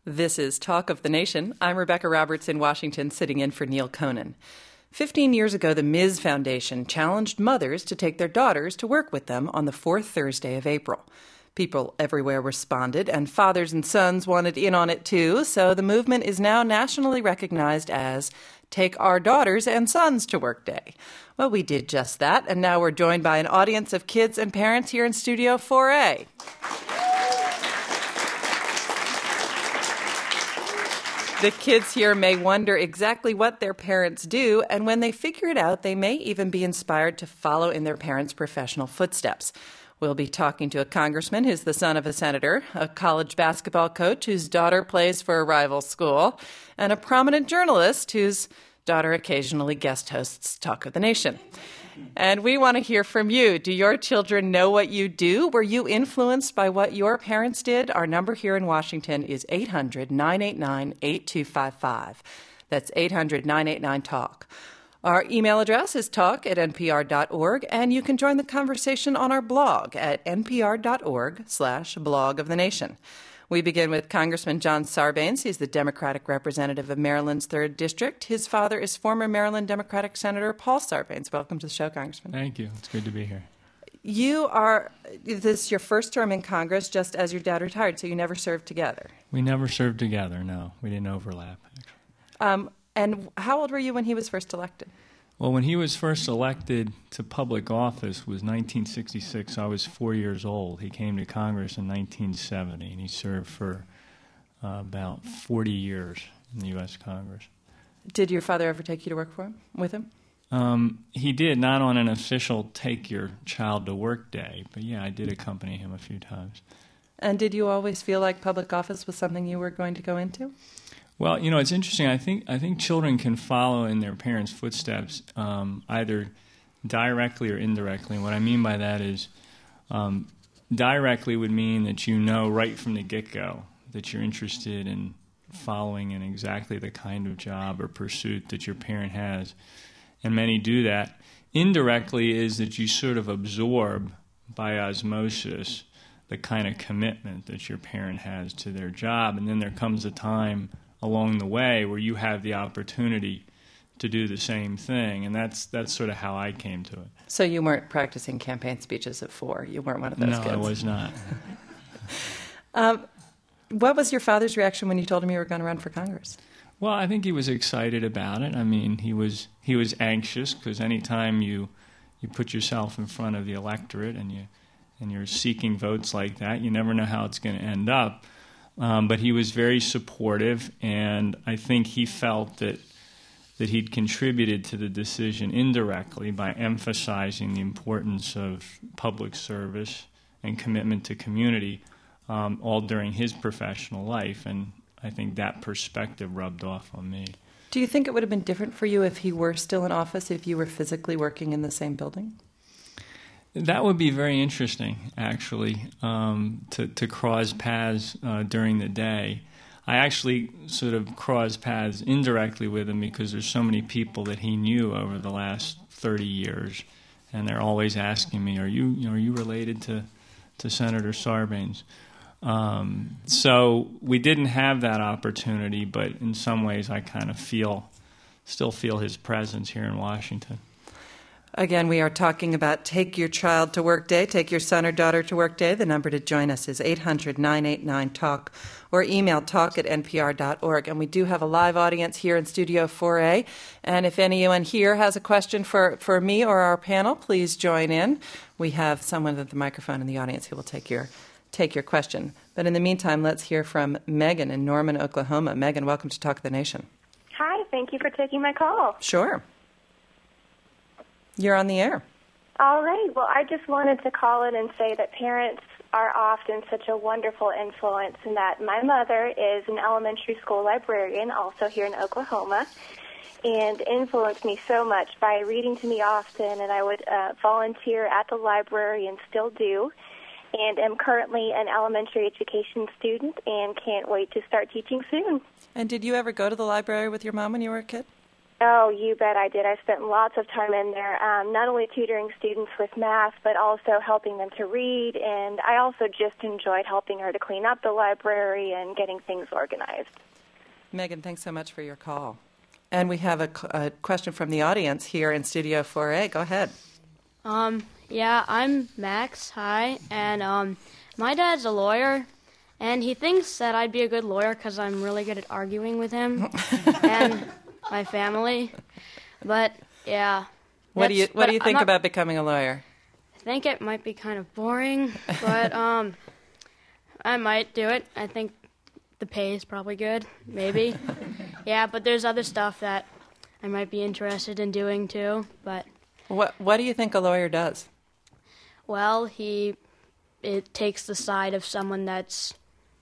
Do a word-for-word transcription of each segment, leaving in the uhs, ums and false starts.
This is Talk of the Nation. I'm Rebecca Roberts in Washington, sitting in for Neil Conan. Fifteen years ago, the Miz Foundation challenged mothers to take their daughters to work with them on the fourth Thursday of April. People everywhere responded, and fathers and sons wanted in on it too, so the movement is now nationally recognized as Take Our Daughters and Sons to Work Day. Well, we did just that, and now we're joined by an audience of kids and parents here in Studio four A. The kids here may wonder exactly what their parents do, and when they figure it out, they may even be inspired to follow in their parents' professional footsteps. We'll be talking to a congressman who's the son of a senator, a college basketball coach whose daughter plays for a rival school, and a prominent journalist whose daughter occasionally guest hosts Talk of the Nation. And we want to hear from you. Do your children know what you do? Were you influenced by what your parents did? Our number here in Washington is eight hundred, nine eight nine, eight two five five. That's eight hundred, nine eight nine, talk. Our email address is talk at n p r dot org, and you can join the conversation on our blog at n p r dot org slash blog of the nation. We begin with Congressman John Sarbanes. He's the Democratic representative of Maryland's third District. His father is former Maryland Democratic Senator Paul Sarbanes. Welcome to the show, Congressman. Thank you. It's good to be here. You are, this is your first term in Congress just as your dad retired, so you never served together. We never served together, no. We didn't overlap, actually. Um, and how old were you when he was first elected? Well, when he was first elected to public office was nineteen sixty-six. I was four years old. He came to Congress in nineteen seventy, and he served for uh, about forty years in the U S Congress. Did your father ever take you to work for him, with him? Um, he did, not on an official take your child to work day, but yeah, I did accompany him a few times. And did you always feel like public office was something you were going to go into? Well, you know, it's interesting. I think I think children can follow in their parents' footsteps um, either directly or indirectly. And what I mean by that is um, directly would mean that you know right from the get-go that you're interested in following in exactly the kind of job or pursuit that your parent has. And many do that. Indirectly is that you sort of absorb by osmosis the kind of commitment that your parent has to their job. And then there comes a time along the way where you have the opportunity to do the same thing, and that's that's sort of how I came to it. So you weren't practicing campaign speeches at four? You weren't one of those no, kids? No, I was not. um, what was your father's reaction when you told him you were going to run for Congress? Well, I think he was excited about it. I mean, he was he was anxious because anytime you you put yourself in front of the electorate and you and you're seeking votes like that, you never know how it's going to end up. Um, but he was very supportive, and I think he felt that that he'd contributed to the decision indirectly by emphasizing the importance of public service and commitment to community um, all during his professional life, and I think that perspective rubbed off on me. Do you think it would have been different for you if he were still in office, if you were physically working in the same building? That would be very interesting, actually, um, to, to cross paths uh, during the day. I actually sort of crossed paths indirectly with him because there's so many people that he knew over the last thirty years, and they're always asking me, "Are you, you know, are you related to, to Senator Sarbanes?" Um, so we didn't have that opportunity, but in some ways, I kind of feel, still feel his presence here in Washington. Again, we are talking about Take Your Child to Work Day, Take Your Son or Daughter to Work Day. The number to join us is eight hundred, nine eight nine, talk, or email talk at n p r dot org. And we do have a live audience here in Studio four A. And if anyone here has a question for, for me or our panel, please join in. We have someone at the microphone in the audience who will take your take your question. But in the meantime, let's hear from Megan in Norman, Oklahoma. Megan, welcome to Talk of the Nation. Hi, thank you for taking my call. Sure. You're on the air. All right. Well, I just wanted to call in and say that parents are often such a wonderful influence, and that my mother is an elementary school librarian, also here in Oklahoma, and influenced me so much by reading to me often, and I would uh, volunteer at the library and still do, and am currently an elementary education student and can't wait to start teaching soon. And did you ever go to the library with your mom when you were a kid? Oh, you bet I did. I spent lots of time in there, um, not only tutoring students with math, but also helping them to read, and I also just enjoyed helping her to clean up the library and getting things organized. Megan, thanks so much for your call. And we have a, a question from the audience here in Studio four A. Go ahead. Um, yeah, I'm Max. Hi, and um, my dad's a lawyer, and he thinks that I'd be a good lawyer because I'm really good at arguing with him and my family. But yeah, what do you what do you think not, about becoming a lawyer? I think it might be kind of boring, but um, I might do it. I think the pay is probably good, maybe. Yeah, but there's other stuff that I might be interested in doing too. But what what do you think a lawyer does? Well, he it takes the side of someone that's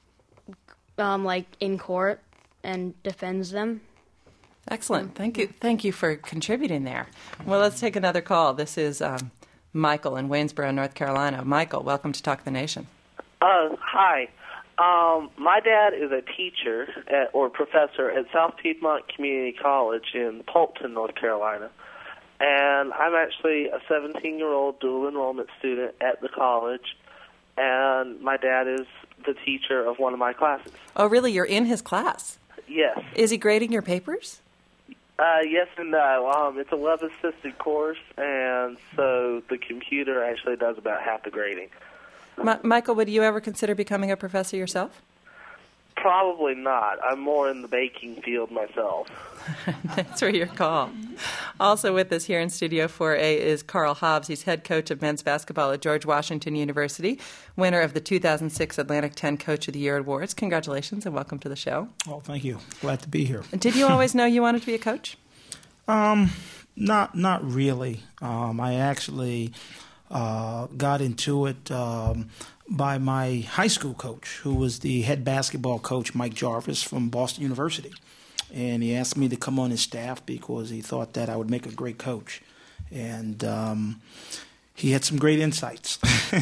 um, like in court and defends them. Excellent. Thank you. Thank you for contributing there. Well, let's take another call. This is um, Michael in Waynesboro, North Carolina. Michael, welcome to Talk the Nation. Uh, hi. Um, my dad is a teacher at, or professor at South Piedmont Community College in Polkton, North Carolina. And I'm actually a seventeen-year-old dual enrollment student at the college, and my dad is the teacher of one of my classes. Oh, really? You're in his class? Yes. Is he grading your papers? Uh, yes and no. Um, it's a web-assisted course, and so the computer actually does about half the grading. Ma- Michael, would you ever consider becoming a professor yourself? Probably not. I'm more in the baking field myself. Thanks for your call. Also with us here in Studio four A is Carl Hobbs. He's head coach of men's basketball at George Washington University, winner of the two thousand six Atlantic ten Coach of the Year Awards. Congratulations and welcome to the show. Oh, thank you. Glad to be here. Did you always know you wanted to be a coach? Um, not not really. Um, I actually uh, got into it um, by my high school coach, who was the head basketball coach, Mike Jarvis from Boston University. And he asked me to come on his staff because he thought that I would make a great coach. And um, he had some great insights.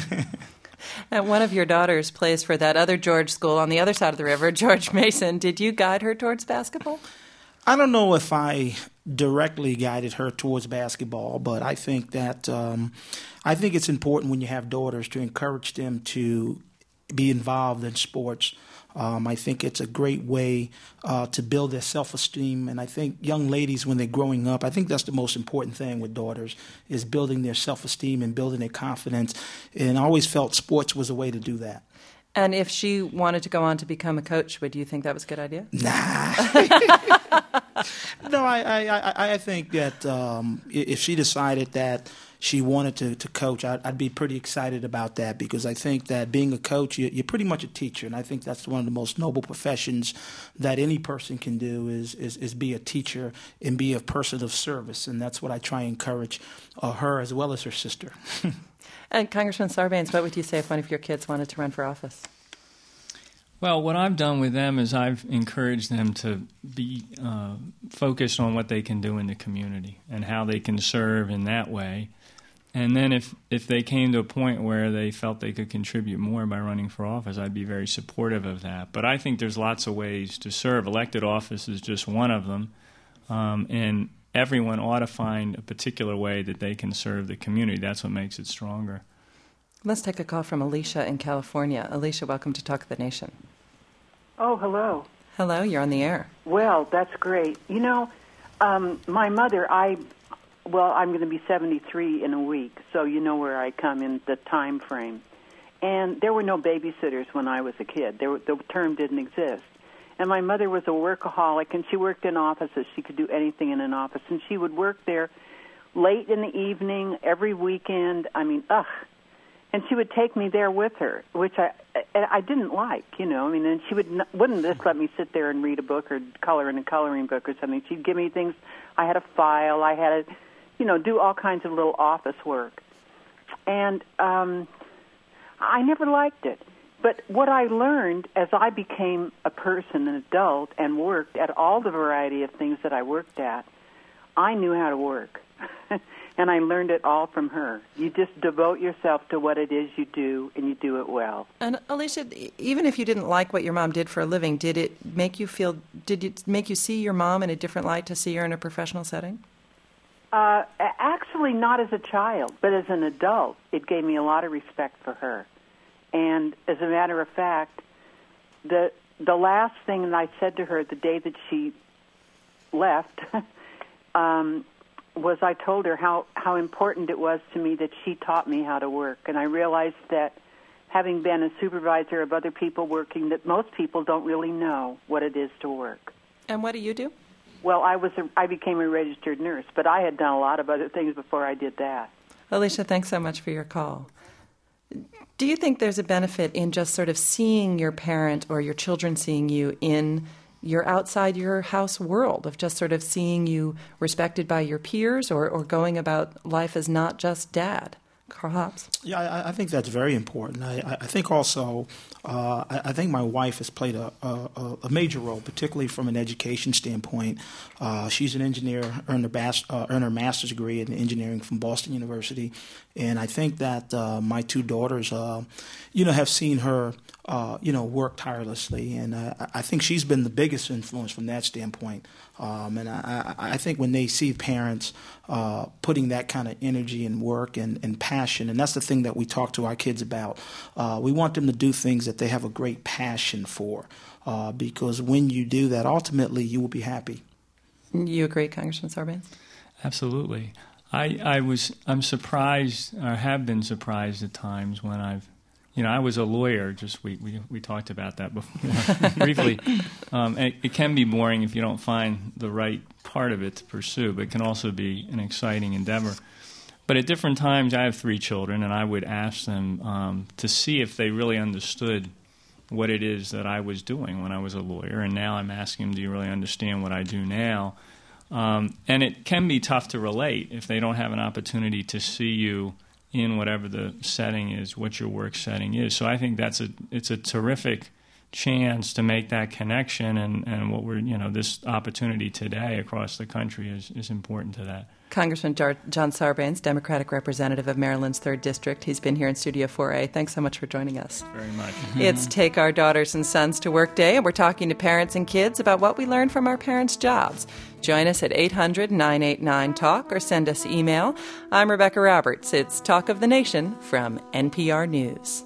And one of your daughters plays for that other George school on the other side of the river, George Mason. Did you guide her towards basketball? I don't know if I directly guided her towards basketball, but I think that um, I think it's important when you have daughters to encourage them to be involved in sports. Um, I think it's a great way uh, to build their self-esteem, and I think young ladies, when they're growing up, I think that's the most important thing with daughters, is building their self-esteem and building their confidence, and I always felt sports was a way to do that. And if she wanted to go on to become a coach, would you think that was a good idea? Nah. No, I, I, I think that um, if she decided that she wanted to, to coach, I'd, I'd be pretty excited about that, because I think that being a coach, you, you're pretty much a teacher, and I think that's one of the most noble professions that any person can do is, is, is be a teacher and be a person of service, and that's what I try and encourage uh, her as well as her sister. And Congressman Sarbanes, what would you say if one of your kids wanted to run for office? Well, what I've done with them is I've encouraged them to be uh, focused on what they can do in the community and how they can serve in that way. And then if, if they came to a point where they felt they could contribute more by running for office, I'd be very supportive of that. But I think there's lots of ways to serve. Elected office is just one of them. Um, and everyone ought to find a particular way that they can serve the community. That's what makes it stronger. Let's take a call from Alicia in California. Alicia, welcome to Talk the Nation. Oh, hello. Hello, you're on the air. Well, that's great. You know, um, my mother, I, well, I'm going to be seventy-three in a week, so you know where I come in the time frame. And there were no babysitters when I was a kid. There, the term didn't exist. And my mother was a workaholic, and she worked in offices. She could do anything in an office. And she would work there late in the evening, every weekend. I mean, ugh. And she would take me there with her, which I I didn't like, you know. I mean, and she would not, wouldn't just let me sit there and read a book or color in a coloring book or something. She'd give me things. I had a file. I had to, you know, do all kinds of little office work. And um, I never liked it. But what I learned as I became a person, an adult, and worked at all the variety of things that I worked at, I knew how to work. And I learned it all from her. You just devote yourself to what it is you do, and you do it well. And Alicia, even if you didn't like what your mom did for a living, did it make you feel did it make you see your mom in a different light to see her in a professional setting? Uh, actually, not as a child, but as an adult, it gave me a lot of respect for her. And as a matter of fact, the the last thing that I said to her the day that she left um, was I told her how, how important it was to me that she taught me how to work. And I realized that having been a supervisor of other people working, that most people don't really know what it is to work. And what do you do? Well, I was a, I became a registered nurse, but I had done a lot of other things before I did that. Alicia, thanks so much for your call. Do you think there's a benefit in just sort of seeing your parent or your children seeing you in your outside your house world, of just sort of seeing you respected by your peers or, or going about life as not just dad? Carl Hobbs. Yeah, I, I think that's very important. I, I think also, uh, I, I think my wife has played a, a, a major role, particularly from an education standpoint. Uh, she's an engineer, earned her, bas- uh, earned her master's degree in engineering from Boston University, and I think that uh, my two daughters, uh, you know, have seen her, uh, you know, work tirelessly, and uh, I think she's been the biggest influence from that standpoint. Um, and I, I think when they see parents uh, putting that kind of energy and work and, and passion, and that's the thing that we talk to our kids about. Uh, we want them to do things that they have a great passion for, uh, because when you do that, ultimately you will be happy. You agree, Congressman Sarbanes? Absolutely. I, I was I'm surprised, or have been surprised at times when I've, you know, I was a lawyer. Just we we, we talked about that before briefly. Um, and it, it can be boring if you don't find the right part of it to pursue, but it can also be an exciting endeavor. But at different times, I have three children, and I would ask them um, to see if they really understood what it is that I was doing when I was a lawyer. And now I'm asking them, do you really understand what I do now? Um, and it can be tough to relate if they don't have an opportunity to see you in whatever the setting is, what your work setting is. So I think that's a it's a terrific chance to make that connection, and, and what we're you know this opportunity today across the country is, is important to that. Congressman Jar- John Sarbanes, Democratic representative of Maryland's third District. He's been here in Studio four A. Thanks so much for joining us. Very much. It's Take Our Daughters and Sons to Work Day, and we're talking to parents and kids about what we learned from our parents' jobs. Join us at eight hundred nine eight nine talk or send us email. I'm Rebecca Roberts. It's Talk of the Nation from N P R News.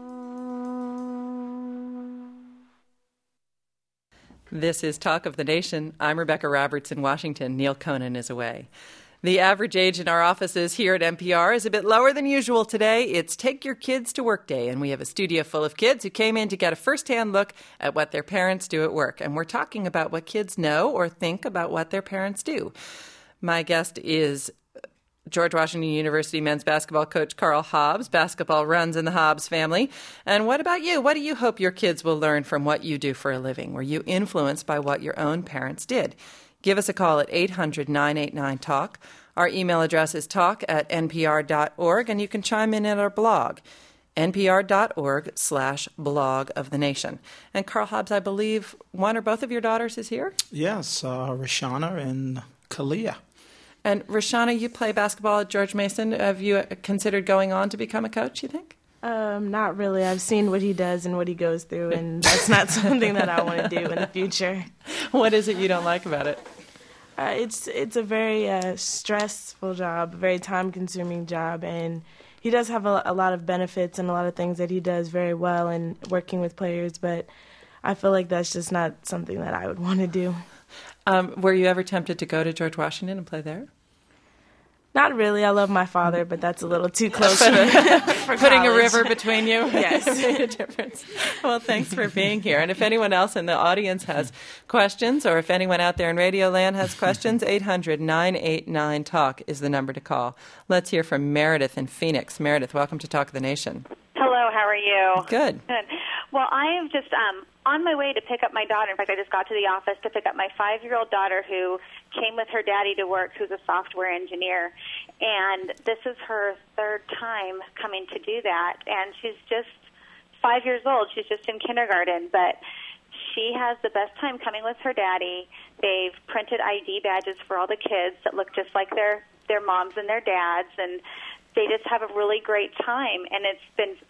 This is Talk of the Nation. I'm Rebecca Roberts in Washington. Neil Conan is away. The average age in our offices here at N P R is a bit lower than usual today. It's Take Your Kids to Work Day, and we have a studio full of kids who came in to get a first-hand look at what their parents do at work. And we're talking about what kids know or think about what their parents do. My guest is George Washington University men's basketball coach Carl Hobbs. Basketball runs in the Hobbs family. And what about you? What do you hope your kids will learn from what you do for a living? Were you influenced by what your own parents did? Give us a call at eight hundred nine eight nine talk. Our email address is talk at n p r dot org, and you can chime in at our blog, n p r dot org slash blog of the nation. And Carl Hobbs, I believe one or both of your daughters is here? Yes, uh, Rashana and Kalia. And Rashana, you play basketball at George Mason. Have you considered going on to become a coach, you think? Um, not really. I've seen what he does and what he goes through, and that's not something that I want to do in the future. What is it you don't like about it? Uh, it's it's a very uh, stressful job, a very time-consuming job, and he does have a, a lot of benefits and a lot of things that he does very well in working with players, but I feel like that's just not something that I would want to do. Um, were you ever tempted to go to George Washington and play there? Not really. I love my father, but that's a little too close for, for Putting college. a river between you? Yes. Made a difference. Well, thanks for being here. And if anyone else in the audience has questions, or if anyone out there in Radio Land has questions, eight hundred nine eight nine talk is the number to call. Let's hear from Meredith in Phoenix. Meredith, welcome to Talk of the Nation. Hello, how are you? Good. Good. Well, I am just um, on my way to pick up my daughter. In fact, I just got to the office to pick up my five-year-old daughter who came with her daddy to work, who's a software engineer. And this is her third time coming to do that. And she's just five years old. She's just in kindergarten. But she has the best time coming with her daddy. They've printed I D badges for all the kids that look just like their, their moms and their dads. And they just have a really great time. And it's been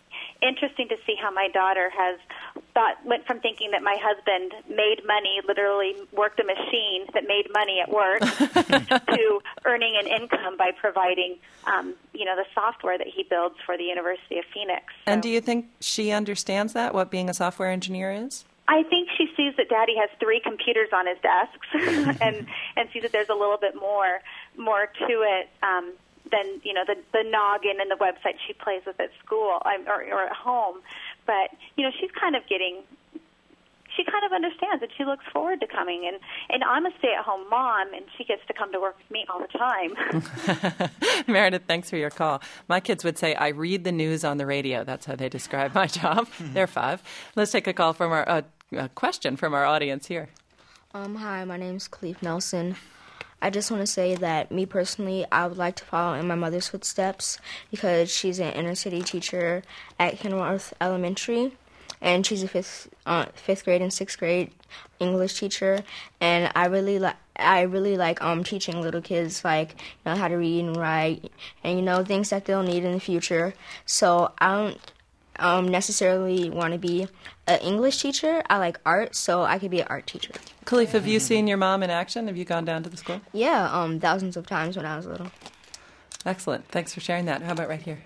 interesting to see how my daughter has thought went from thinking that my husband made money, literally worked a machine that made money at work, to earning an income by providing, um, you know, the software that he builds for the University of Phoenix. So. And do you think she understands that, what being a software engineer is? I think she sees that Daddy has three computers on his desks, and and sees that there's a little bit more more to it. Um, than you know the the noggin and the website she plays with at school or, or at home, but you know she's kind of getting, she kind of understands and she looks forward to coming. And and I'm a stay-at-home mom, and she gets to come to work with me all the time. Meredith, thanks for your call. My kids would say I read the news on the radio. That's how they describe my job. They're five. Let's take a call from our uh, a question from our audience here. Um, hi, my name's Khalif Nelson. I just want to say that me personally, I would like to follow in my mother's footsteps because she's an inner city teacher at Kenworth Elementary, and she's a fifth uh, fifth grade and sixth grade English teacher. And I really like I really like um teaching little kids like you know how to read and write and you know things that they'll need in the future. So I don't um necessarily want to be an English teacher. I like art, so I could be an art teacher. Khalif, have you seen your mom in action? Have you gone down to the school? Yeah, um, thousands of times when I was little. Excellent. Thanks for sharing that. How about right here?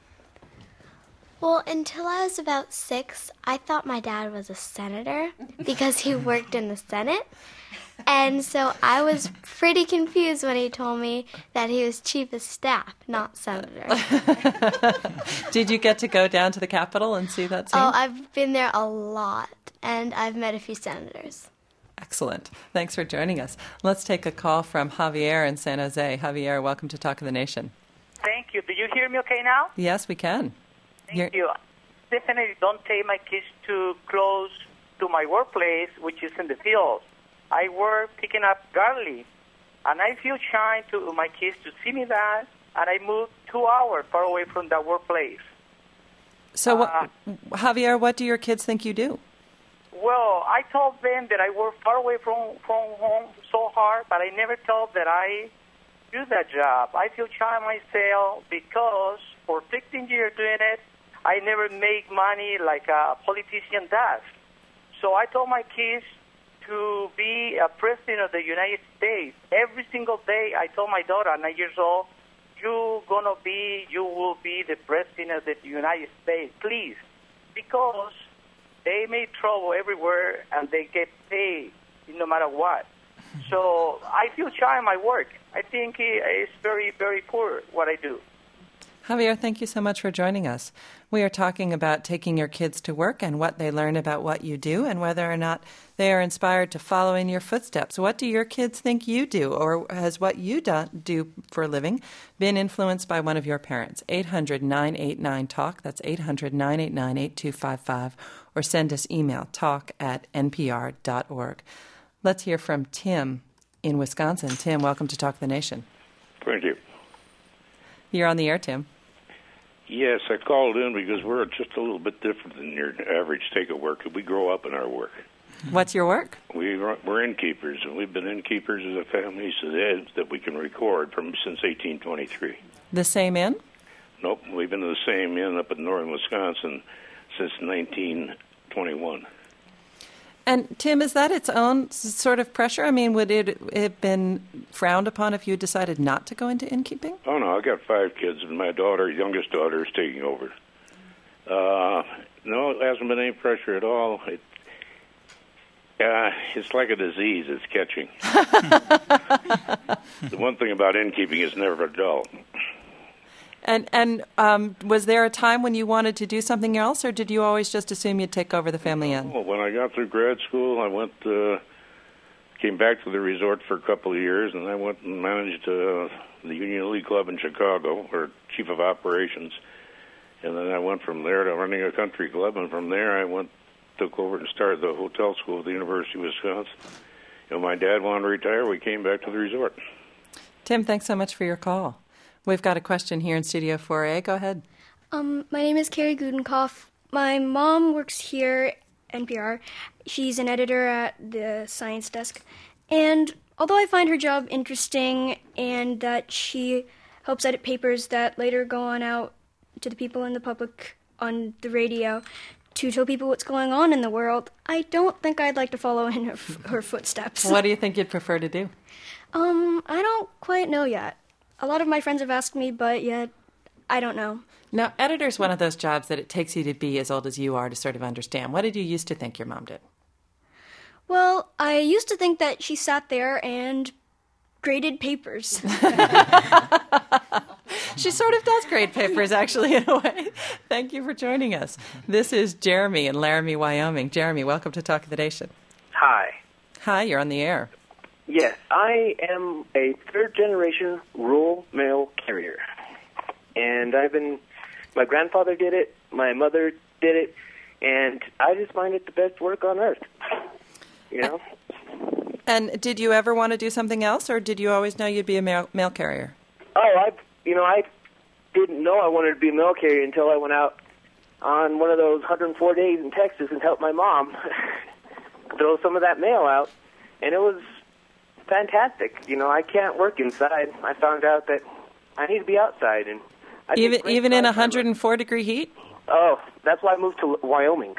Well, until I was about six, I thought my dad was a senator because he worked in the Senate. And so I was pretty confused when he told me that he was chief of staff, not senator. Did you get to go down to the Capitol and see that scene? Oh, I've been there a lot, and I've met a few senators. Excellent. Thanks for joining us. Let's take a call from Javier in San Jose. Javier, welcome to Talk of the Nation. Thank you. Do you hear me okay now? Yes, we can. Thank You're... you. Definitely don't take my kids too close to my workplace, which is in the field. I work picking up garlic, and I feel shy to my kids to see me that, and I moved two hours far away from that workplace. So, what, uh, Javier, what do your kids think you do? Well, I told them that I work far away from, from home so hard, but I never told that I do that job. I feel shy myself because for fifteen years doing it, I never make money like a politician does. So I told my kids to be a president of the United States. Every single day I told my daughter, nine years old, you're going to be, you will be the president of the United States, please. Because they make trouble everywhere, and they get paid no matter what. So I feel shy in my work. I think it's very, very poor what I do. Javier, thank you so much for joining us. We are talking about taking your kids to work and what they learn about what you do and whether or not they are inspired to follow in your footsteps. What do your kids think you do, or has what you do, do for a living been influenced by one of your parents? eight hundred nine eight nine talk. That's eight hundred nine eight nine eight two five five. Or send us email, talk at n p r dot org. Let's hear from Tim in Wisconsin. Tim, welcome to Talk the Nation. Thank you. You're on the air, Tim. Yes, I called in because we're just a little bit different than your average take of work. We grow up in our work. What's your work? We, we're innkeepers, and we've been innkeepers as a family so that we can record from since eighteen twenty-three. The same inn? Nope, we've been to the same inn up in northern Wisconsin since nineteen twenty-one. And, Tim, is that its own sort of pressure? I mean, would it have been frowned upon if you decided not to go into innkeeping? Oh, no, I got five kids, and my daughter, youngest daughter, is taking over. Uh, no, it hasn't been any pressure at all. It, uh, it's like a disease. It's catching. The one thing about innkeeping is never dull. And and um, was there a time when you wanted to do something else, or did you always just assume you'd take over the family inn? Well, when I got through grad school, I went, uh, came back to the resort for a couple of years, and I went and managed uh, the Union League Club in Chicago, or chief of operations. And then I went from there to running a country club, and from there I went, took over and started the hotel school at the University of Wisconsin. And my dad wanted to retire. We came back to the resort. Tim, thanks so much for your call. We've got a question here in Studio four A. Go ahead. Um, my name is Carrie Gudenkoff. My mom works here at N P R. She's an editor at the science desk. And although I find her job interesting and that she helps edit papers that later go on out to the people in the public on the radio to tell people what's going on in the world, I don't think I'd like to follow in her, her footsteps. What do you think you'd prefer to do? Um, I don't quite know yet. A lot of my friends have asked me, but yet I don't know. Now, editor's one of those jobs that it takes you to be as old as you are to sort of understand. What did you used to think your mom did? Well, I used to think that she sat there and graded papers. She sort of does grade papers, actually, in a way. Thank you for joining us. This is Jeremy in Laramie, Wyoming. Jeremy, welcome to Talk of the Nation. Hi. Hi, you're on the air. Yes, I am a third-generation rural mail carrier. And I've been, my grandfather did it, my mother did it, and I just find it the best work on earth. You know? And did you ever want to do something else, or did you always know you'd be a mail, mail carrier? Oh, I, you know, I didn't know I wanted to be a mail carrier until I went out on one of those one hundred four days in Texas and helped my mom throw some of that mail out, and it was fantastic. You know, I can't work inside. I found out that I need to be outside, and I even even in one hundred four degree heat. Oh, that's why I moved to Wyoming.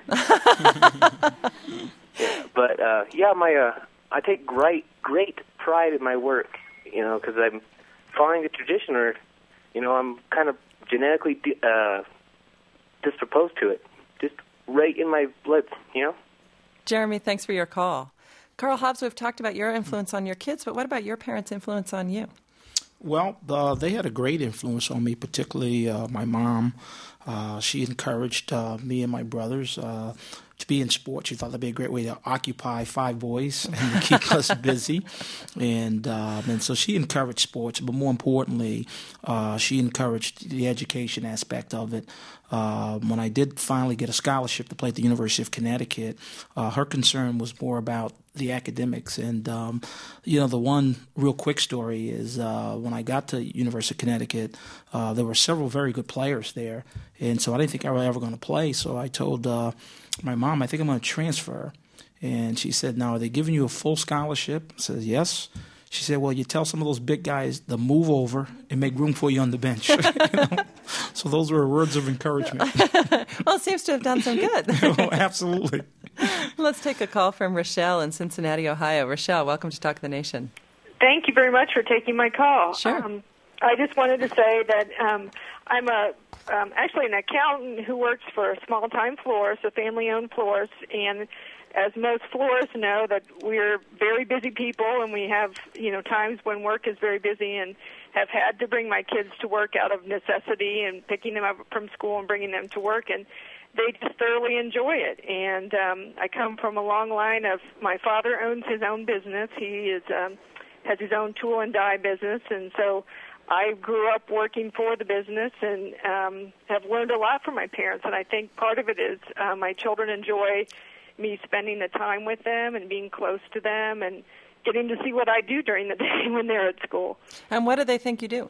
yeah, but uh, yeah, my uh, I take great great pride in my work. You know, because I'm following the tradition, or you know, I'm kind of genetically uh, disproposed to it, just right in my blood. You know. Jeremy, thanks for your call. Carl Hobbs, we've talked about your influence on your kids, but what about your parents' influence on you? Well, uh, they had a great influence on me, particularly uh, my mom. Uh, she encouraged uh, me and my brothers uh, to be in sports. She thought that'd be a great way to occupy five boys and to keep us busy. And um, and so she encouraged sports, but more importantly, uh, she encouraged the education aspect of it. Uh, when I did finally get a scholarship to play at the University of Connecticut, uh, her concern was more about the academics. And, um, you know, the one real quick story is uh, when I got to University of Connecticut, uh, there were several very good players there. And so I didn't think I was ever going to play. So I told uh, my mom, I think I'm going to transfer. And she said, now, are they giving you a full scholarship? I said, yes. She said, well, you tell some of those big guys to move over and make room for you on the bench. You know? So those were words of encouragement. Well, it seems to have done some good. Oh, absolutely. Let's take a call from Rochelle in Cincinnati, Ohio. Rochelle, welcome to Talk of the Nation. Thank you very much for taking my call. Sure. Um, I just wanted to say that um, I'm a um, actually an accountant who works for a small-time florist, a family-owned florist, and as most florists know, that we're very busy people, and we have, you know, times when work is very busy, and have had to bring my kids to work out of necessity and picking them up from school and bringing them to work, and they just thoroughly enjoy it. And um, I come from a long line of, my father owns his own business. He is um, has his own tool and die business, and so I grew up working for the business and um, have learned a lot from my parents. And I think part of it is uh, my children enjoy me spending the time with them and being close to them and getting to see what I do during the day when they're at school. And what do they think you do?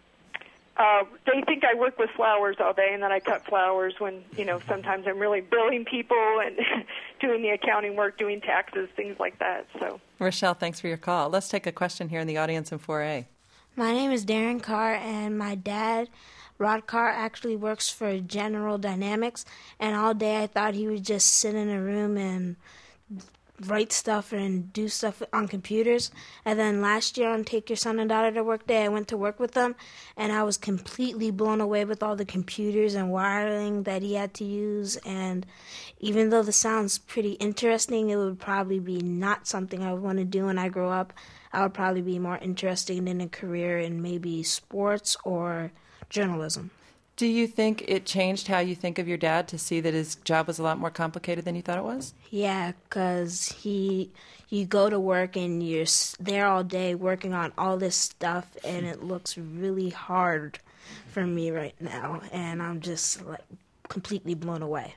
Uh, they think I work with flowers all day and that I cut flowers when, you know, sometimes I'm really billing people and doing the accounting work, doing taxes, things like that. So, Rochelle, thanks for your call. Let's take a question here in the audience in four A. My name is Darren Carr, and my dad, Rod Carr, actually works for General Dynamics, and all day I thought he would just sit in a room and write stuff and do stuff on computers. And then last year on Take Your Son and Daughter to Work Day, I went to work with them, and I was completely blown away with all the computers and wiring that he had to use. And even though this sounds pretty interesting, it would probably be not something I would want to do when I grow up. I would probably be more interested in a career in maybe sports or journalism. Do you think it changed how you think of your dad to see that his job was a lot more complicated than you thought it was? Yeah, because he, you go to work and you're there all day working on all this stuff, and it looks really hard for me right now, and I'm just like completely blown away.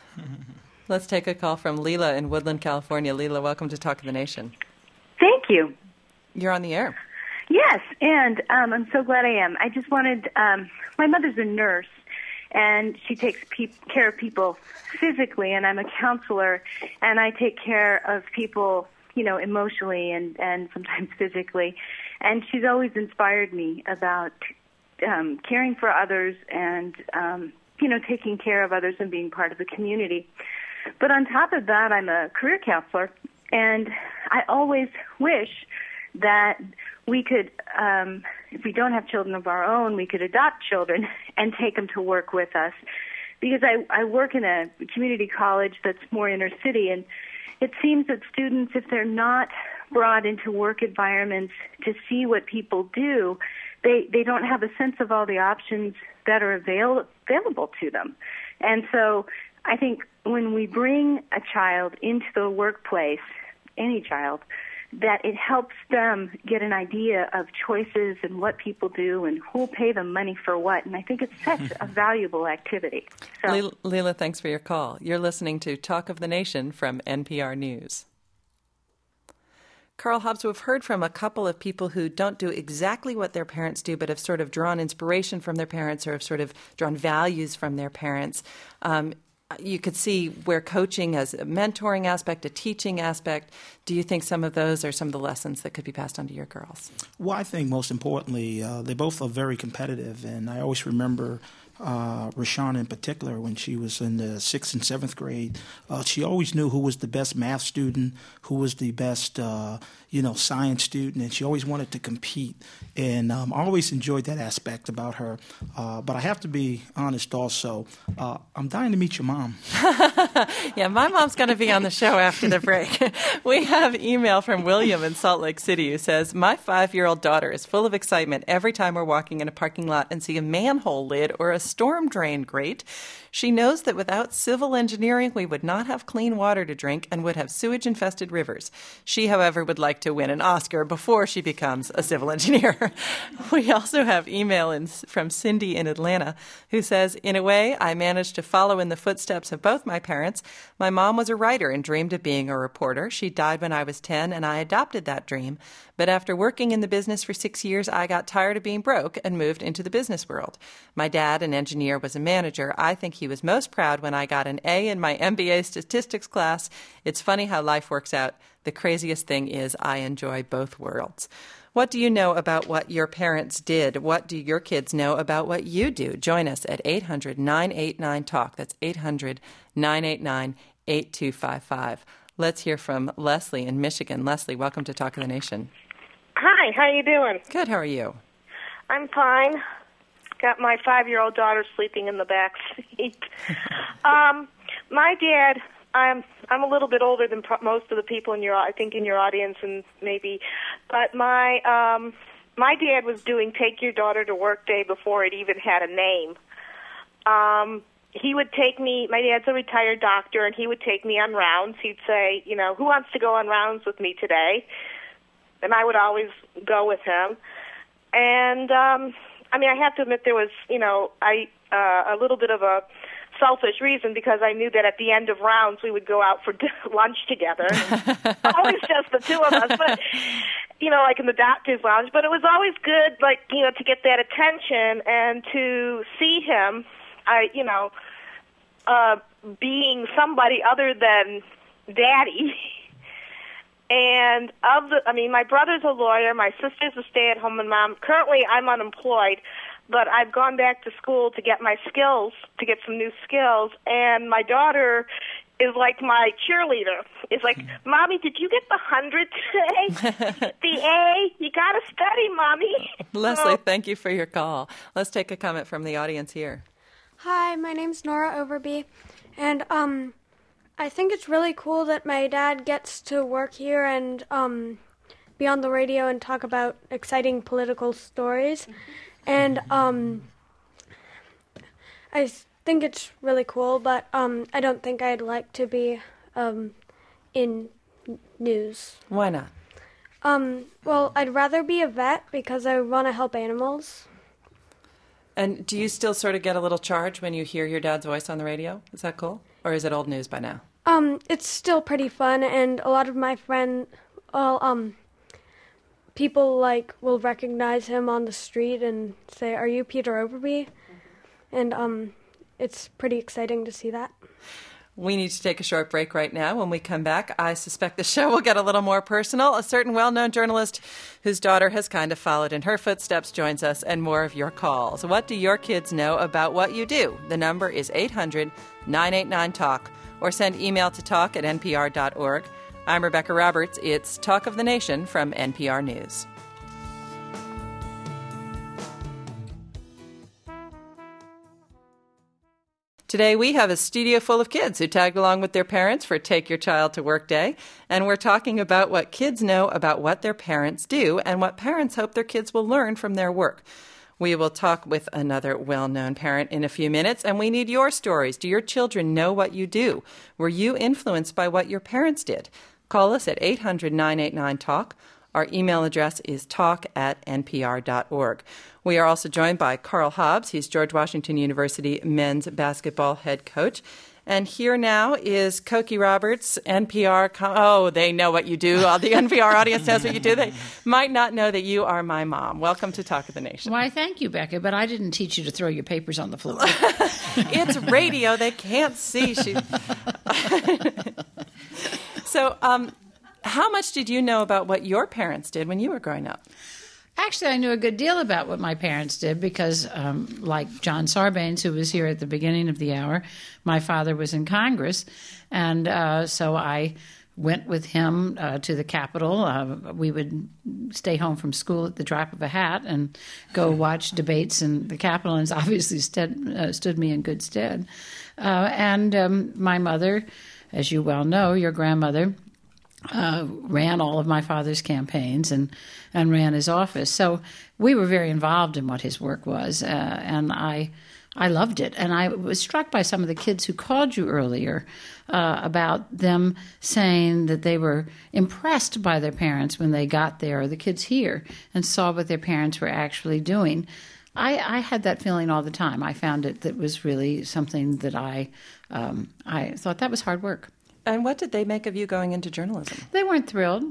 Let's take a call from Leela in Woodland, California. Leela, welcome to Talk of the Nation. Thank you. You're on the air. Yes, and um, I'm so glad I am. I just wanted, um, my mother's a nurse, and she takes pe- care of people physically, and I'm a counselor, and I take care of people, you know, emotionally and, and sometimes physically. And she's always inspired me about um, caring for others and um, you know, taking care of others and being part of the community. But on top of that, I'm a career counselor, and I always wish that we could, um, if we don't have children of our own, we could adopt children and take them to work with us. Because I, I work in a community college that's more inner city, and it seems that students, if they're not brought into work environments to see what people do, they, they don't have a sense of all the options that are avail- available to them. And so I think when we bring a child into the workplace, any child, that it helps them get an idea of choices and what people do and who'll pay them money for what. And I think it's such a valuable activity. So, Leila, thanks for your call. You're listening to Talk of the Nation from N P R News. Carl Hobbs, we've heard from a couple of people who don't do exactly what their parents do, but have sort of drawn inspiration from their parents or have sort of drawn values from their parents. Um, You could see where coaching has a mentoring aspect, a teaching aspect. Do you think some of those are some of the lessons that could be passed on to your girls? Well, I think most importantly, uh, they both are very competitive. And I always remember uh, Rashawn in particular, when she was in the sixth and seventh grade, uh, she always knew who was the best math student, who was the best, uh, you know, science student, and she always wanted to compete. And um, I always enjoyed that aspect about her. Uh, but I have to be honest also, uh, I'm dying to meet your mom. Yeah, my mom's going to be on the show after the break. We have email from William in Salt Lake City who says, my five-year-old daughter is full of excitement every time we're walking in a parking lot and see a manhole lid or a storm drain grate. She knows that without civil engineering, we would not have clean water to drink and would have sewage-infested rivers. She, however, would like to win an Oscar before she becomes a civil engineer. We also have email in, from Cindy in Atlanta, who says, in a way, I managed to follow in the footsteps of both my parents. My mom was a writer and dreamed of being a reporter. She died when I was ten, and I adopted that dream. But after working in the business for six years, I got tired of being broke and moved into the business world. My dad, an engineer, was a manager. I think he was most proud when I got an A in my M B A statistics class. It's funny how life works out. The craziest thing is I enjoy both worlds. What do you know about what your parents did? What do your kids know about what you do? Join us at eight hundred nine eight nine talk. That's eight hundred nine eight nine eight two five five. Let's hear from Leslie in Michigan. Leslie, welcome to Talk of the Nation. Hi, how you doing? Good, how are you? I'm fine. Got my five-year-old daughter sleeping in the back seat. um, my dad, I'm I'm a little bit older than pro- most of the people in your, I think, in your audience, and maybe, but my um, my dad was doing Take Your Daughter to Work Day before it even had a name. Um, he would take me. My dad's a retired doctor, and he would take me on rounds. He'd say, you know, who wants to go on rounds with me today? And I would always go with him. And um, I mean, I have to admit there was, you know, I uh, a little bit of a selfish reason because I knew that at the end of rounds we would go out for lunch together. Always just the two of us, but you know, like in the doctor's lounge. But it was always good, like you know, to get that attention and to see him. I, you know, uh, being somebody other than Daddy. And of the, I mean, my brother's a lawyer, my sister's a stay-at-home mom. Currently, I'm unemployed, but I've gone back to school to get my skills, to get some new skills. And my daughter is like my cheerleader. It's like, Mommy, did you get the hundred today? The A? You got to study, Mommy. Leslie, thank you for your call. Let's take a comment from the audience here. Hi, my name's Nora Overby, and um. I think it's really cool that my dad gets to work here and um, be on the radio and talk about exciting political stories. And um, I think it's really cool, but um, I don't think I'd like to be um, in news. Why not? Um, well, I'd rather be a vet because I want to help animals. And do you still sort of get a little charge when you hear your dad's voice on the radio? Is that cool? Or is it old news by now? Um, it's still pretty fun, and a lot of my friends, well, um, people, like, will recognize him on the street and say, are you Peter Overby? And, um, it's pretty exciting to see that. We need to take a short break right now. When we come back, I suspect the show will get a little more personal. A certain well-known journalist whose daughter has kind of followed in her footsteps joins us, and more of your calls. What do your kids know about what you do? The number is eight hundred, nine eight nine, talk, or send email to talk at n p r dot org. I'm Rebecca Roberts. It's Talk of the Nation from N P R News. Today we have a studio full of kids who tagged along with their parents for Take Your Child to Work Day, and we're talking about what kids know about what their parents do and what parents hope their kids will learn from their work. We will talk with another well-known parent in a few minutes, and we need your stories. Do your children know what you do? Were you influenced by what your parents did? Call us at eight hundred, nine eight nine, talk. Our email address is talk at n p r dot org. We are also joined by Carl Hobbs. He's George Washington University men's basketball head coach. And here now is Cokie Roberts, N P R. Com- oh, they know what you do. All the N P R audience knows what you do. They might not know that you are my mom. Welcome to Talk of the Nation. Why, thank you, Becca, but I didn't teach you to throw your papers on the floor. It's radio. They can't see. She... so, um, how much did you know about what your parents did when you were growing up? Actually, I knew a good deal about what my parents did because, um, like John Sarbanes, who was here at the beginning of the hour, my father was in Congress, and uh, so I went with him uh, to the Capitol. Uh, we would stay home from school at the drop of a hat and go watch debates in the Capitol, and it's obviously stood, uh, stood me in good stead. Uh, and um, my mother, as you well know, your grandmother, Uh, ran all of my father's campaigns and, and ran his office. So we were very involved in what his work was, uh, and I I loved it. And I was struck by some of the kids who called you earlier uh, about them saying that they were impressed by their parents when they got there, or the kids here, and saw what their parents were actually doing. I, I had that feeling all the time. I found it that was really something that I um, I thought that was hard work. And what did they make of you going into journalism? They weren't thrilled.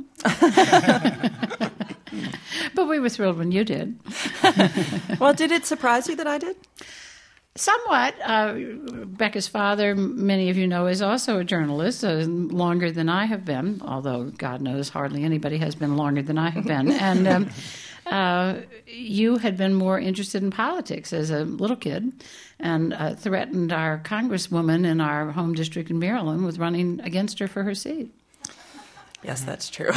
But we were thrilled when you did. Well, did it surprise you that I did? Somewhat. Uh, Becca's father, many of you know, is also a journalist, uh, longer than I have been, although God knows hardly anybody has been longer than I have been. And um, uh, you had been more interested in politics as a little kid and uh, threatened our congresswoman in our home district in Maryland with running against her for her seat. Yes, that's true.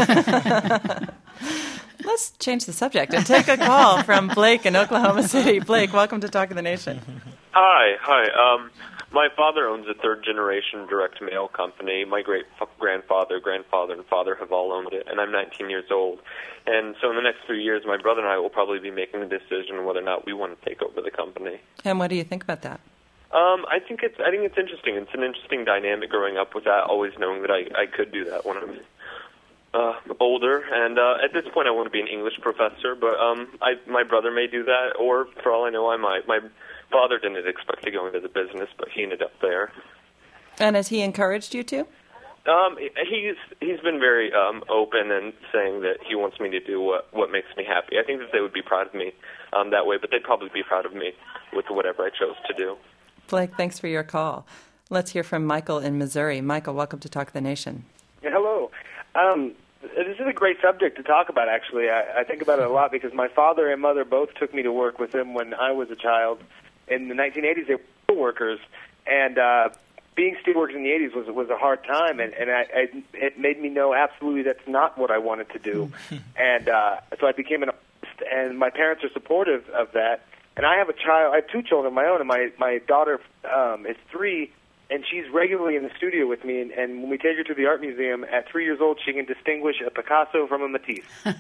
Let's change the subject and take a call from Blake in Oklahoma City. Blake, welcome to Talk of the Nation. Hi, hi. Um, my father owns a third-generation direct mail company. My great-grandfather, grandfather, and father have all owned it, and I'm nineteen years old. And so in the next few years, my brother and I will probably be making the decision whether or not we want to take over the company. And what do you think about that? Um, I think it's I think it's interesting. It's an interesting dynamic growing up with that, always knowing that I, I could do that when I'm uh, older. And uh, at this point, I want to be an English professor, but um, I, my brother may do that, or for all I know, I might. My father didn't expect to go into the business, but he ended up there. And has he encouraged you to? Um, he's he's been very um, open and saying that he wants me to do what, what makes me happy. I think that they would be proud of me um, that way, but they'd probably be proud of me with whatever I chose to do. Blake, thanks for your call. Let's hear from Michael in Missouri. Michael, welcome to Talk of the Nation. Yeah, hello. Um, this is a great subject to talk about, actually. I, I think about it a lot because my father and mother both took me to work with them when I was a child. In the nineteen eighties, they were steel workers, and uh, being steel workers in the eighties was was a hard time, and, and I, I, it made me know absolutely that's not what I wanted to do. and uh, so I became an artist, and my parents are supportive of that. And I have a child. I have two children of my own, and my my daughter um, is three, and she's regularly in the studio with me. And, and when we take her to the art museum at three years old, she can distinguish a Picasso from a Matisse.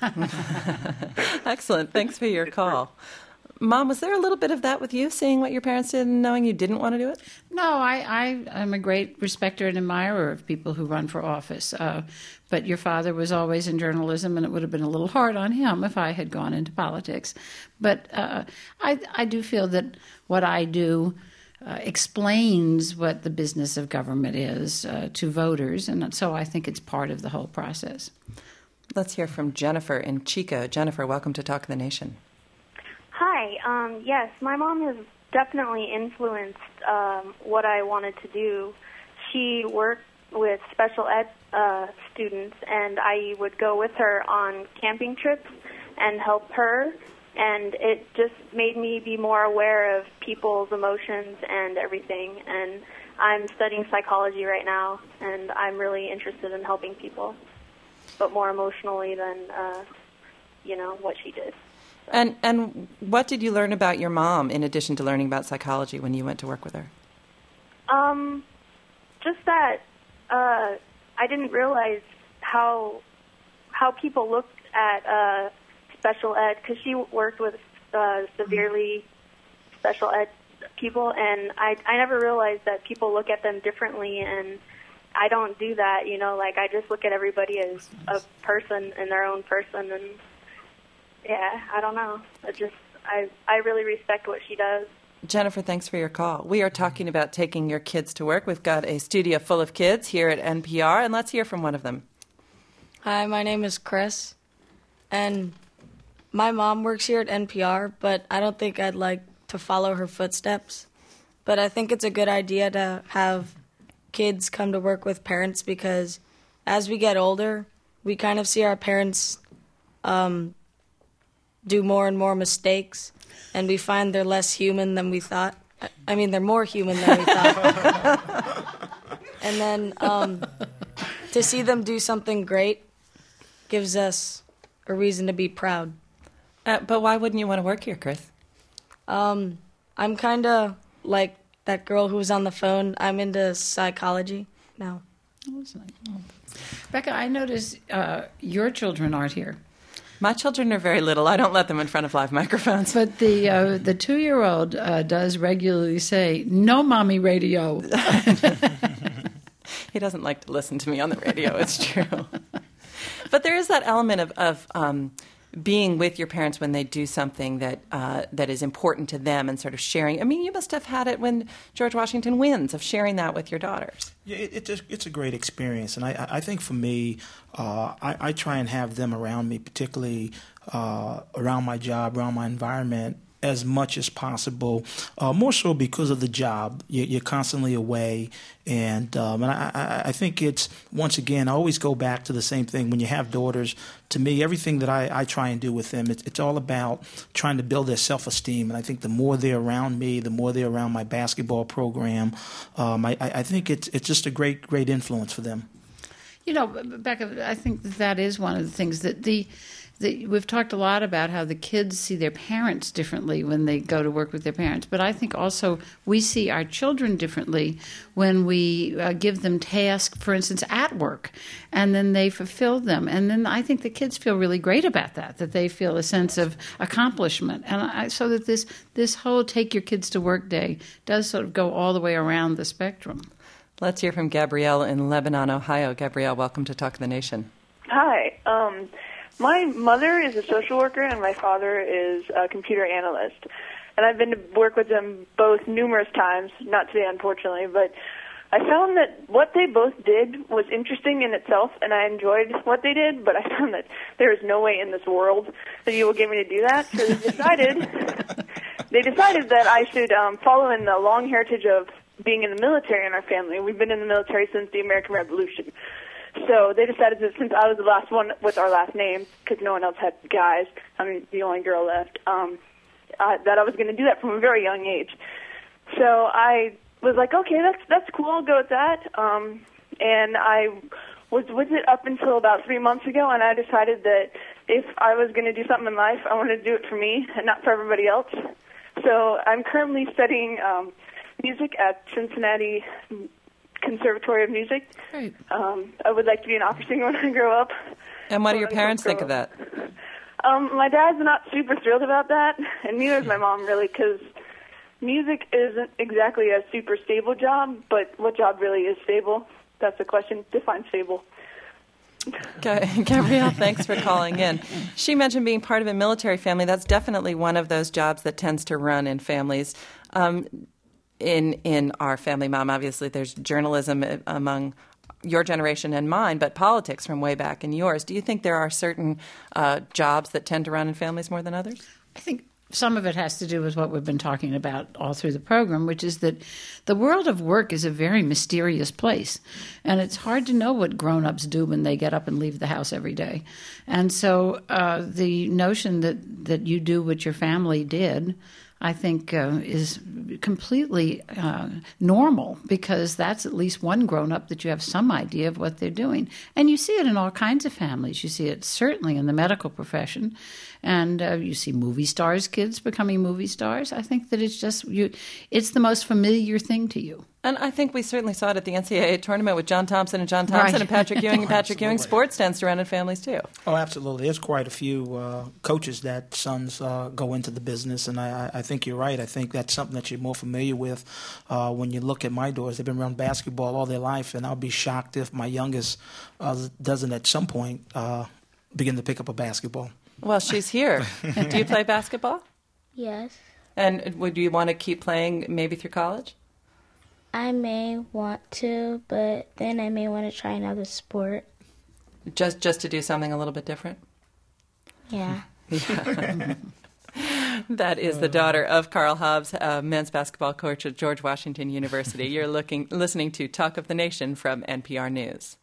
Excellent. Thanks for your call. Mom, was there a little bit of that with you, seeing what your parents did and knowing you didn't want to do it? No, I, I am a great respecter and admirer of people who run for office. Uh, but your father was always in journalism, and it would have been a little hard on him if I had gone into politics. But uh, I, I do feel that what I do uh, explains what the business of government is uh, to voters, and so I think it's part of the whole process. Let's hear from Jennifer in Chico. Jennifer, welcome to Talk of the Nation. Hi. Um, yes, my mom has definitely influenced um, what I wanted to do. she worked with special ed uh, students, and I would go with her on camping trips and help her. And it just made me be more aware of people's emotions and everything. And I'm studying psychology right now, and I'm really interested in helping people, but more emotionally than, uh, you know, what she did. So. And and what did you learn about your mom in addition to learning about psychology when you went to work with her? Um, just that uh, I didn't realize how how people looked at uh, special ed, because she worked with uh, severely special ed people, and I I never realized that people look at them differently, and I don't do that, you know, like I just look at everybody as a person and their own person, and yeah, I don't know. I just I I really respect what she does. Jennifer, thanks for your call. We are talking about taking your kids to work. We've got a studio full of kids here at N P R, and let's hear from one of them. Hi, my name is Chris, and my mom works here at N P R, but I don't think I'd like to follow her footsteps. But I think it's a good idea to have kids come to work with parents, because as we get older, we kind of see our parents um, do more and more mistakes, and we find they're less human than we thought. I mean, they're more human than we thought. And then um, to see them do something great gives us a reason to be proud. Uh, but why wouldn't you want to work here, Chris? Um, I'm kind of like that girl who was on the phone. I'm into psychology now. Oh, that's nice. Oh. Becca, I noticed uh, your children aren't here. My children are very little. I don't let them in front of live microphones. But the uh, the two-year-old uh, does regularly say, "No, mommy, radio." He doesn't like to listen to me on the radio, it's true. But there is that element of, of um, being with your parents when they do something that uh, that is important to them and sort of sharing. I mean, you must have had it when George Washington wins, of sharing that with your daughters. Yeah, it, it, it's a great experience. And I, I think for me, uh, I, I try and have them around me, particularly uh, around my job, around my environment, as much as possible, uh, more so because of the job. You're constantly away, and um, and I, I think it's, once again, I always go back to the same thing. When you have daughters, to me, everything that I, I try and do with them, it's, it's all about trying to build their self-esteem. And I think the more they're around me, the more they're around my basketball program, um, I, I think it's it's just a great, great influence for them. You know, Becca, I think that is one of the things that the... The, we've talked a lot about how the kids see their parents differently when they go to work with their parents, but I think also we see our children differently when we uh, give them tasks, for instance, at work, and then they fulfill them. And then I think the kids feel really great about that, that they feel a sense of accomplishment. And I, so that this, this whole take your kids to work day does sort of go all the way around the spectrum. Let's hear from Gabrielle in Lebanon, Ohio. Gabrielle, welcome to Talk of the Nation. Hi. Um, my mother is a social worker and my father is a computer analyst. And I've been to work with them both numerous times, not today unfortunately, but I found that what they both did was interesting in itself, and I enjoyed what they did, but I found that there is no way in this world that you will get me to do that. So they decided, they decided that I should um, follow in the long heritage of being in the military in our family. We've been in the military since the American Revolution. So they decided that since I was the last one with our last name, because no one else had guys, I'm the only girl left, um, uh, that I was going to do that from a very young age. So I was like, okay, that's that's cool, I'll go with that. Um, and I was with it up until about three months ago, and I decided that if I was going to do something in life, I wanted to do it for me and not for everybody else. So I'm currently studying um, music at Cincinnati Conservatory of Music. Right. Um, I would like to be an opera singer when I grow up. And what do your parents think of that? Um, my dad's not super thrilled about that, and neither is my mom, really, because music isn't exactly a super stable job, but what job really is stable? That's the question. Define stable. Okay. Gabrielle, thanks for calling in. She mentioned being part of a military family. That's definitely one of those jobs that tends to run in families. Um, in in our family, Mom, obviously there's journalism among your generation and mine, but politics from way back in yours. Do you think there are certain uh, jobs that tend to run in families more than others? I think some of it has to do with what we've been talking about all through the program, which is that the world of work is a very mysterious place. And it's hard to know what grown-ups do when they get up and leave the house every day. And so uh, the notion that, that you do what your family did, I think, uh, is completely uh, normal, because that's at least one grown-up that you have some idea of what they're doing. And you see it in all kinds of families. You see it certainly in the medical profession. And uh, you see movie stars, kids becoming movie stars. I think that it's just, you, it's the most familiar thing to you. And I think we certainly saw it at the N C double A tournament with John Thompson and John Thompson Right. and Patrick Ewing and Patrick Ewing. Sports tends to run in families, too. Oh, absolutely. There's quite a few uh, coaches that sons uh, go into the business, and I, I think you're right. I think that's something that you're more familiar with uh, when you look at my daughters. They've been around basketball all their life, and I'll be shocked if my youngest uh, doesn't at some point uh, begin to pick up a basketball. Well, she's here. Do you play basketball? Yes. And would you want to keep playing maybe through college? I may want to, but then I may want to try another sport. Just just to do something a little bit different? Yeah. Yeah. That is the daughter of Carl Hobbs, uh, men's basketball coach at George Washington University. You're looking, listening to Talk of the Nation from N P R News.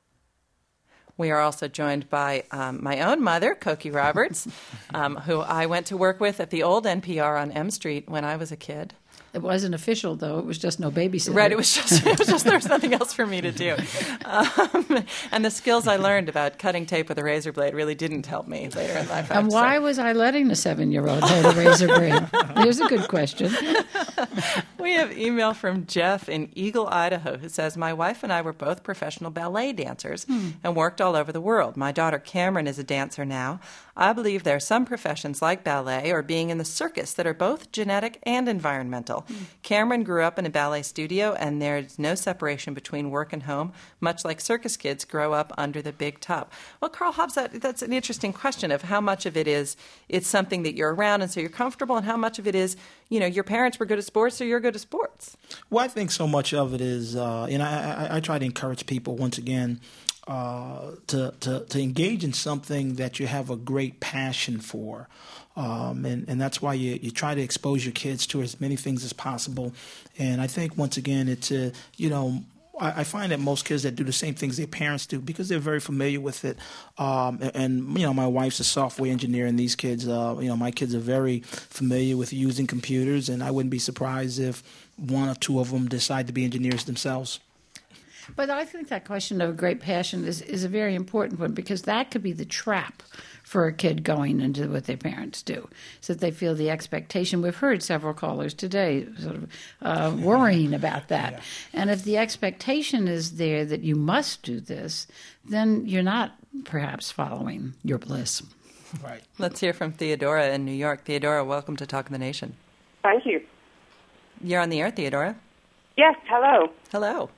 We are also joined by um, my own mother, Cokie Roberts, um, who I went to work with at the old N P R on M Street when I was a kid. It wasn't official, though. It was just no babysitter. Right. It was just, it was just there was nothing else for me to do. Um, and the skills I learned about cutting tape with a razor blade really didn't help me later in life. And why was I letting the seven-year-old hold a razor blade? Here's a good question. We have email from Jeff in Eagle, Idaho, who says, my wife and I were both professional ballet dancers hmm. and worked all over the world. My daughter Cameron is a dancer now. I believe there are some professions like ballet or being in the circus that are both genetic and environmental. Mm. Cameron grew up in a ballet studio, and there's no separation between work and home, much like circus kids grow up under the big top. Well, Carl Hobbs, that, that's an interesting question of how much of it is it's something that you're around and so you're comfortable, and how much of it is, you know, your parents were good at sports, so you're good at sports. Well, I think so much of it is, uh, you know, I, I, I try to encourage people, once again, Uh, to, to, to engage in something that you have a great passion for. Um, and, and that's why you, you try to expose your kids to as many things as possible. And I think, once again, it's, uh, you know, I, I find that most kids that do the same things their parents do because they're very familiar with it. Um, and, and, you know, my wife's a software engineer, and these kids, uh, you know, my kids are very familiar with using computers, and I wouldn't be surprised if one or two of them decide to be engineers themselves. But I think that question of great passion is, is a very important one, because that could be the trap for a kid going into what their parents do, so that they feel the expectation. We've heard several callers today sort of uh, worrying about that. Yeah. And if the expectation is there that you must do this, then you're not perhaps following your bliss. Right. Let's hear from Theodora in New York. Theodora, welcome to Talk of the Nation. Thank you. You're on the air, Theodora. Yes, hello. Hello.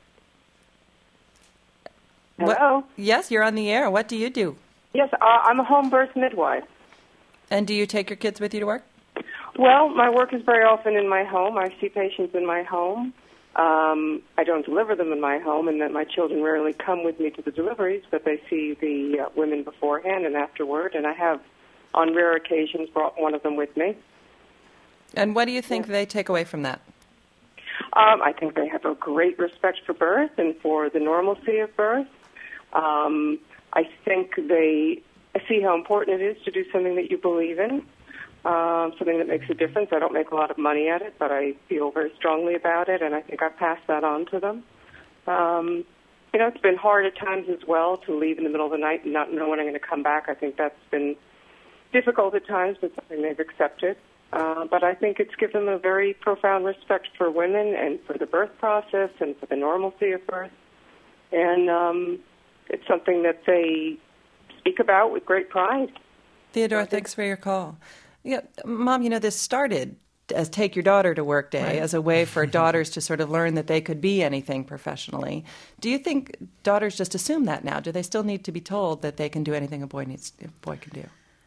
Hello. What, yes, you're on the air. What do you do? Yes, uh, I'm a home birth midwife. And do you take your kids with you to work? Well, my work is very often in my home. I see patients in my home. Um, I don't deliver them in my home, and that my children rarely come with me to the deliveries, but they see the uh, women beforehand and afterward, and I have, on rare occasions, brought one of them with me. And what do you think yeah. they take away from that? Um, I think they have a great respect for birth and for the normalcy of birth. Um, I think they see how important it is to do something that you believe in, um, something that makes a difference. I don't make a lot of money at it, but I feel very strongly about it, and I think I pass that on to them. Um, you know, it's been hard at times as well to leave in the middle of the night and not know when I'm going to come back. I think that's been difficult at times, but something they've accepted. Uh, but I think it's given them a very profound respect for women and for the birth process and for the normalcy of birth. And um, it's something that they speak about with great pride. Theodora, thanks for your call. Yeah, Mom, you know, this started as Take Your Daughter to Work Day, right, as a way for daughters to sort of learn that they could be anything professionally. Do you think daughters just assume that now? Do they still need to be told that they can do anything a boy needs, a boy can do?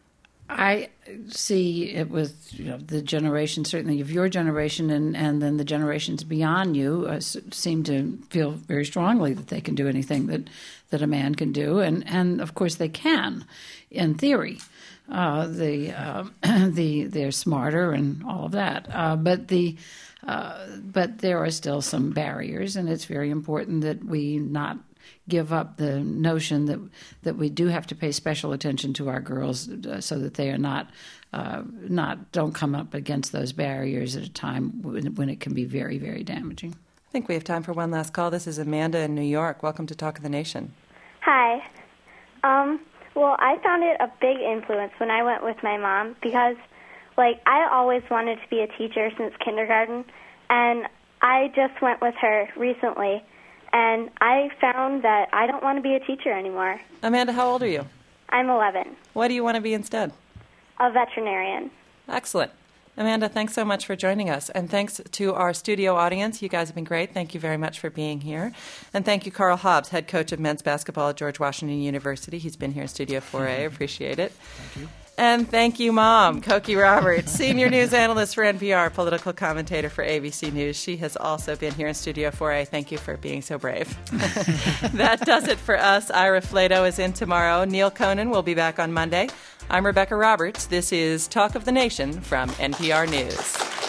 I see it with you know, the generation, certainly of your generation, and, and then the generations beyond you uh, seem to feel very strongly that they can do anything that, that a man can do. And, and of course, they can, in theory. Uh, the uh, the they're smarter and all of that. Uh, but the uh, but there are still some barriers, and it's very important that we not give up the notion that that we do have to pay special attention to our girls uh, so that they are not uh, not don't come up against those barriers at a time when, when it can be very, very damaging. I think we have time for one last call. This is Amanda in New York. Welcome to Talk of the Nation. Hi. Um, well, I found it a big influence when I went with my mom because, like, I always wanted to be a teacher since kindergarten, and I just went with her recently. And I found that I don't want to be a teacher anymore. Amanda, how old are you? I'm eleven. What do you want to be instead? A veterinarian. Excellent. Amanda, thanks so much for joining us. And thanks to our studio audience. You guys have been great. Thank you very much for being here. And thank you, Carl Hobbs, head coach of men's basketball at George Washington University. He's been here in Studio four A. Appreciate it. Thank you. And thank you, Mom, Cokie Roberts, senior news analyst for N P R, political commentator for A B C News. She has also been here in Studio four A. Thank you for being so brave. That does it for us. Ira Flato is in tomorrow. Neil Conan will be back on Monday. I'm Rebecca Roberts. This is Talk of the Nation from N P R News.